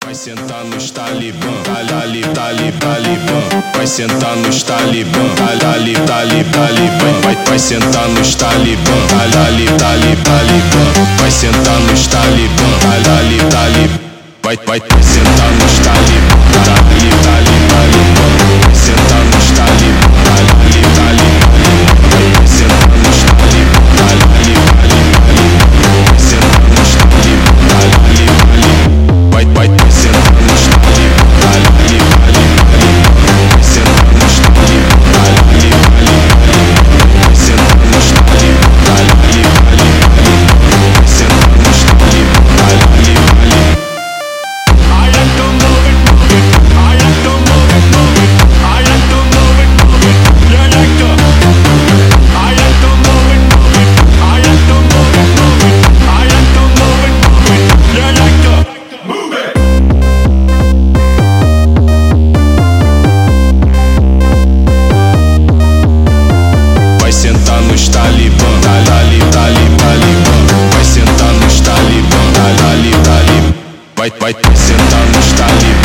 Vai sentar nos talibã, talibã. Vai sentar nos talibã, talibã. Vai sentar nos talibã, talibã. Vai sentar nos talibã, talibã. Vai sentar nos talibã, talibã. Vai sentar nos talibã, talibã. Vai sentar nos talibã, talibã. Vai sentar nos talibã, talibã. Vai sentar nos talibã, talibã. Vai sentar nos talibã, talibã. Vai sentar nos talibã, talibã. Vai sentar nos talibã, talibã. I like to move it, move it. I like to move it, move it. I like to move it, move it. You like to. I like to move it, move it. I like to move it, move it. I like to move it, move it. You like to move it. Vai sentar nos talibã, talibã. Vai sentar nos talibã, talibã. Vai sentar nos talibã.